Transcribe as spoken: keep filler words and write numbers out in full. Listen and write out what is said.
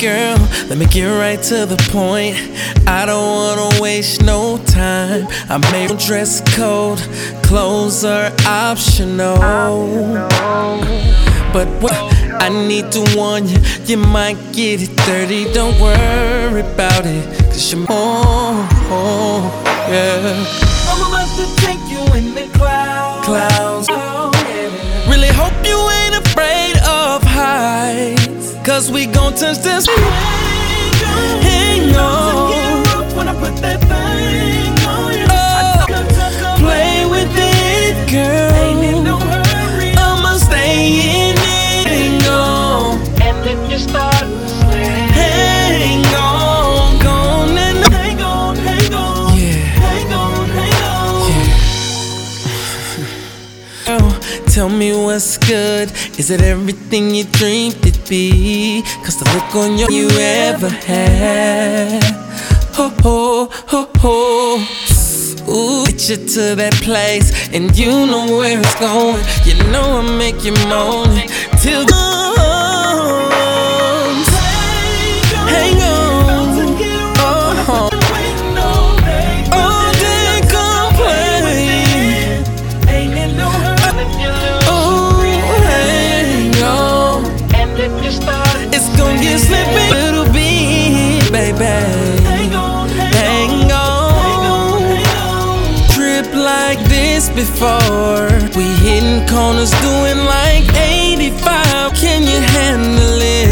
Girl, let me get right to the point. I don't wanna waste no time. I made a dress code, clothes are optional. But what I need to warn you, you might get it dirty. Don't worry about it, cause you're more, oh, yeah. I'm about to take you in the clouds. Clouds. Oh, yeah. Really hope you ain't afraid of heights, cause we gon' touch this. Hang on. When I put that thing on you, Oh, play with it, girl. ain't in no hurry. I'ma stay in it. Hang on, And if you start to slip, hang on, gone and hang on, hang on, yeah, hang on, hang on. yeah. Girl, tell me what's good. Is it everything you dreamed it'd be? Cause the look on your you ever had. Ho ho ho ho. Ooh, get you to that place, and you know where it's going. You know I make you moan till comes. Hang on, oh, all day complain. Ain't in no hurry. Oh, hang on, And if you start, it's gon' get slippy a little bit, baby. hang on, hang Hang on. Trip like this before. We hitting corners doing like eighty-five. Can you handle it?